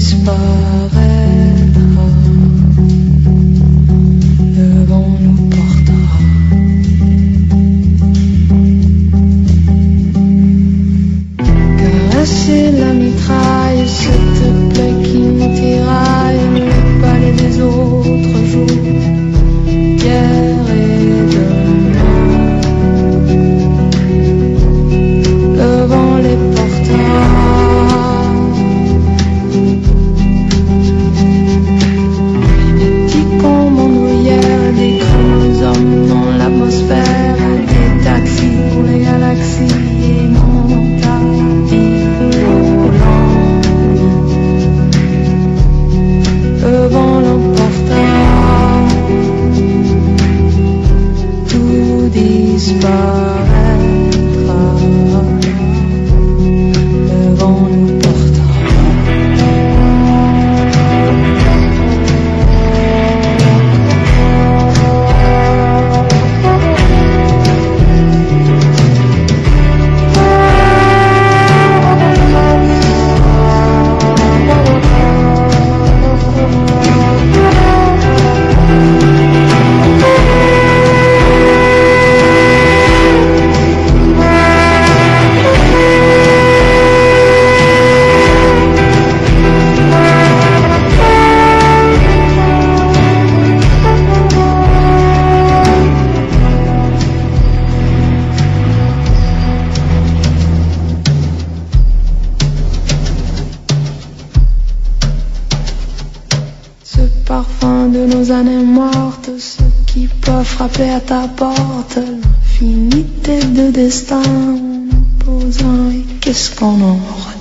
disparaîtra, le vent nous portera. Caresser la mitraille, cette plaie qui nous tiraille, le palais des autres jours, hier et demain. Le vent les portera. Des petits ponts bandoulières, des chromosomes dans l'atmosphère, des taxis pour les galaxies et mon tapis volant. Le vent l'emportera, tout disparaîtra, le vent nous portera. Ce parfum de nos années mortes, ce qui peut frapper à ta porte, l'infinité de destin en opposant, et qu'est-ce qu'on en retient?